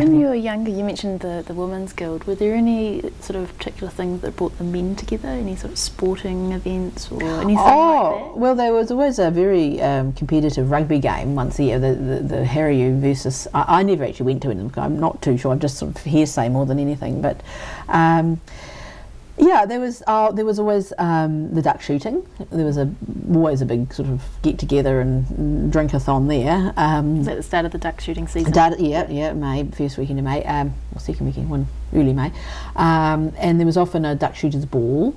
when you were younger, you mentioned the Women's Guild. Were there any sort of particular things that brought the men together? Any sort of sporting events or anything like that? Well, there was always a very competitive rugby game once a year, the Harriu versus... I never actually went to them, I'm not too sure, I'm just sort of hearsay more than anything, but... yeah, there was always the duck shooting. There was always a big sort of get together and drink-a-thon there. Was that the start of the duck shooting season? Yeah, May, first weekend of May, or second weekend, early May. And there was often a duck shooters ball.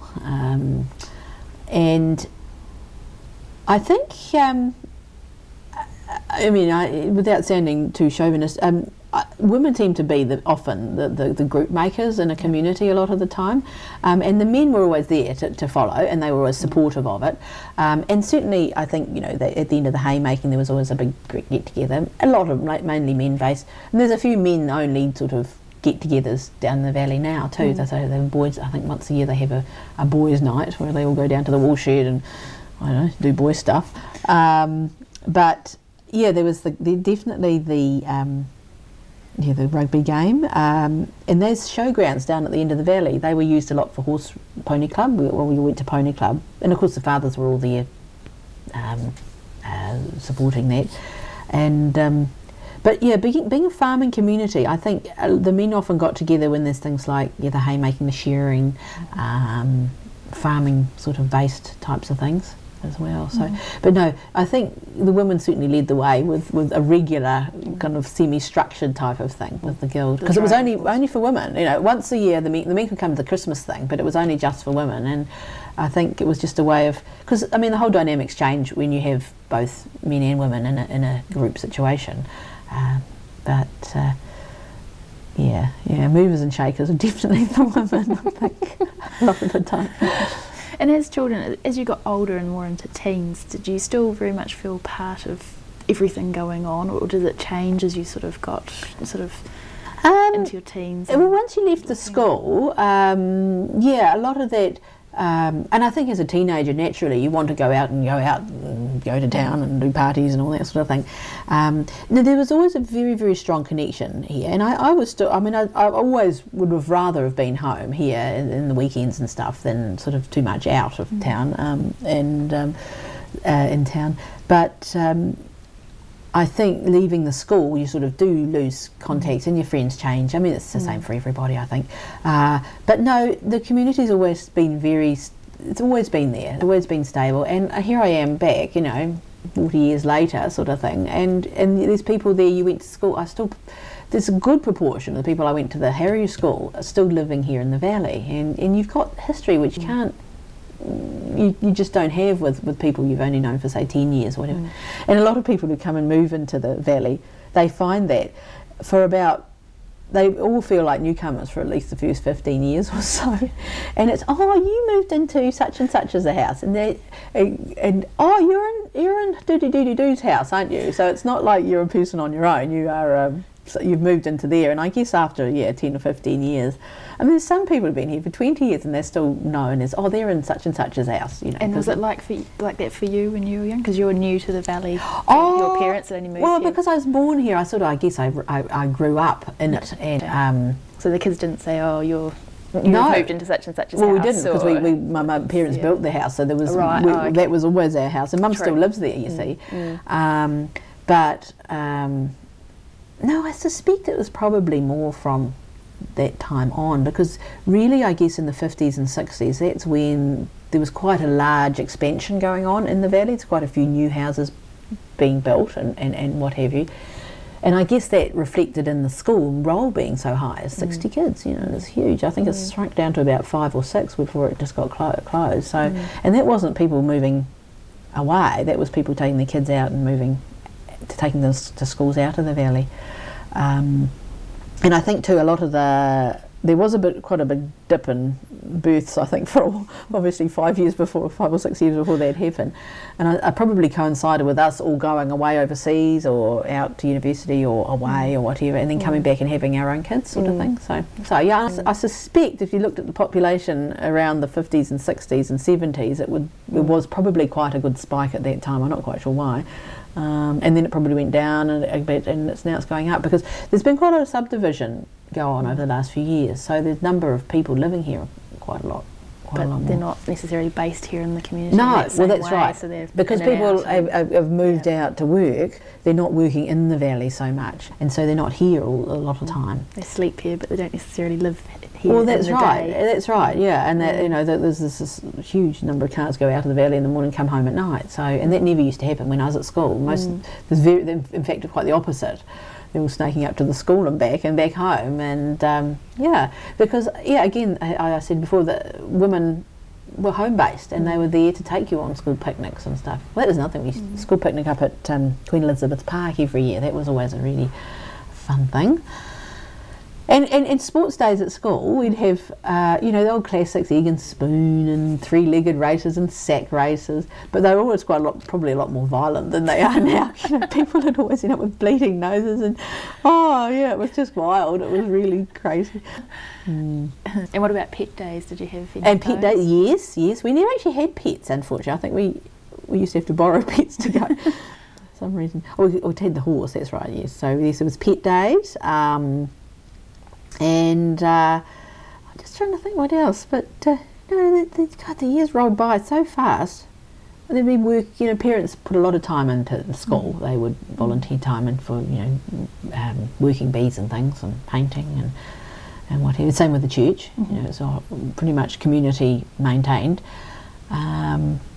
And I think, I mean, without sounding too chauvinist, women seem to be often the group makers in a community a lot of the time, and the men were always there to follow, and they were always supportive of it. And certainly, I think, you know, at the end of the haymaking, there was always a big get together. A lot of mainly men based, and there's a few men only sort of get-togethers down the valley now too. So the boys, I think once a year they have a boys' night where they all go down to the woolshed and I don't know, do boy stuff. But yeah, there was definitely the rugby game, and those showgrounds down at the end of the valley, they were used a lot for horse pony club. We went to pony club, and of course the fathers were all there supporting that. And but yeah, being a farming community, I think the men often got together when there's things like the haymaking, the shearing, farming sort of based types of things as well. So, but no, I think the women certainly led the way with a regular kind of semi-structured type of thing with the guild, because it was only for women. You know, once a year the men could come to the Christmas thing, but it was only just for women. And I think it was just a way of, because I mean the whole dynamics change when you have both men and women in a group situation. Yeah, movers and shakers are definitely the women, I think, a lot of the time. And as children, as you got older and more into teens, did you still very much feel part of everything going on, or did it change as you sort of got into your teens? Well, once you left the school, yeah, a lot of that, and I think as a teenager, naturally, you want to go out and go to town and do parties and all that sort of thing. Now, there was always a very, very strong connection here, and I was still, I mean, I always would have rather have been home here in the weekends and stuff than sort of too much out of town and in town. But I think leaving the school, you sort of do lose contacts and your friends change. I mean, it's the same for everybody, I think. But no, the community's always been it's always been there, it's always been stable. And here I am back, you know, 40 years later sort of thing. And there's people there, you went to school, there's a good proportion of the people I went to the Harriu school are still living here in the valley. And you've got history which you can't, you just don't have with people you've only known for say 10 years or whatever. And a lot of people who come and move into the valley, they find that they all feel like newcomers for at least the first 15 years or so. And it's, oh, you moved into such and such as a house, and oh, you're in Doody-Doody-Doo's house, aren't you? So it's not like you're a person on your own, you are so you've moved into there. And I guess after 10 or 15 years, I mean, there's some people who've been here for 20 years and they're still known as, oh, they're in such and such's house, you know. And was it like that for you when you were young? Because you were new to the valley. Your parents had only moved here. Because I was born here, I guess I grew up in it. And so the kids didn't say, oh, you moved into such and such's house. Well, we didn't, because my parents built the house, so there was that was always our house, and Mum still lives there, you see. No, I suspect it was probably more from that time on, because really I guess in the 50s and 60s, that's when there was quite a large expansion going on in the valley. There's quite a few new houses being built and what have you. And I guess that reflected in the school roll being so high as 60 kids, you know, it's huge. I think it's shrunk down to about 5 or 6 before it just got closed. So, and that wasn't people moving away, that was people taking their kids out and taking them to schools out of the valley. And I think too, a lot of the there was quite a big dip in births, I think, for obviously 5 or 6 years before that happened. And I probably coincided with us all going away overseas or out to university or away or whatever, and then coming back and having our own kids sort of thing. So yeah, I suspect if you looked at the population around the 50s and 60s and 70s, it was probably quite a good spike at that time. I'm not quite sure why. And then it probably went down a bit, and now it's going up because there's been quite a lot of subdivision go on over the last few years. So the number of people living here quite a lot. But they're not necessarily based here in the community. No, that's right. So because people have moved out to work, they're not working in the valley so much, and so they're not here a lot of the time. They sleep here, but they don't necessarily live here. Well, that's in the right. day. That's right. Yeah, and that, there's this huge number of cars go out of the valley in the morning, come home at night. So, and that never used to happen when I was at school. In fact, quite the opposite. They were snaking up to the school and back home, and because again, I said before that women were home based and they were there to take you on school picnics and stuff. Well, that was another thing. School picnic up at Queen Elizabeth Park every year. That was always a really fun thing. And sports days at school, we'd have, the old classics, egg and spoon and three-legged races and sack races, but they were always probably a lot more violent than they are now. People would always end up with bleeding noses and, it was just wild. It was really crazy. And what about pet days? Did you have any And pet days, yes. We never actually had pets, unfortunately. I think we used to have to borrow pets to go for some reason. We had the horse, that's right, yes. So yes, it was pet days. And I'm just trying to think what else, but the years rolled by so fast. There'd be work, parents put a lot of time into the school. They would volunteer time in for, working bees and things and painting and whatever. Same with the church, it's all pretty much community maintained.